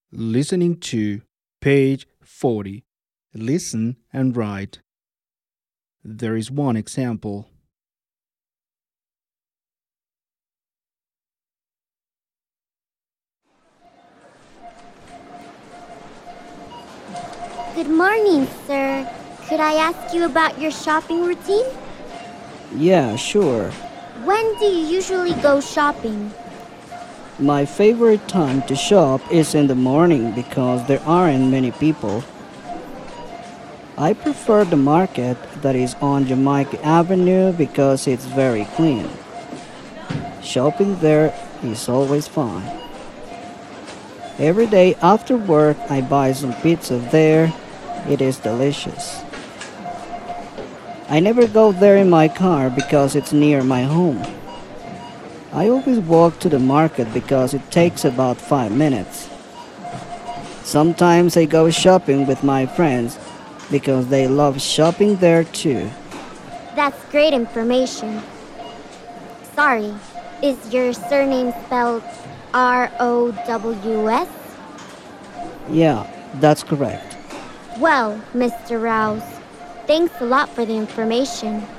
Listening to page 40. Listen and write. There is one example. Good morning, sir. Could I ask you about your shopping routine? Yeah, sure. When do you usually go shopping? My favorite time to shop is in the morning because there aren't many people. I prefer the market that is on Jamaica Avenue because it's very clean. Shopping there is always fun. Every day after work, I buy some pizza there. It is delicious. I never go there in my car because it's near my home. I always walk to the market because it takes about 5 minutes. Sometimes I go shopping with my friends because they love shopping there too. That's great information. Sorry, is your surname spelled Rows? Yeah, that's correct. Well, Mr. Rouse, thanks a lot for the information.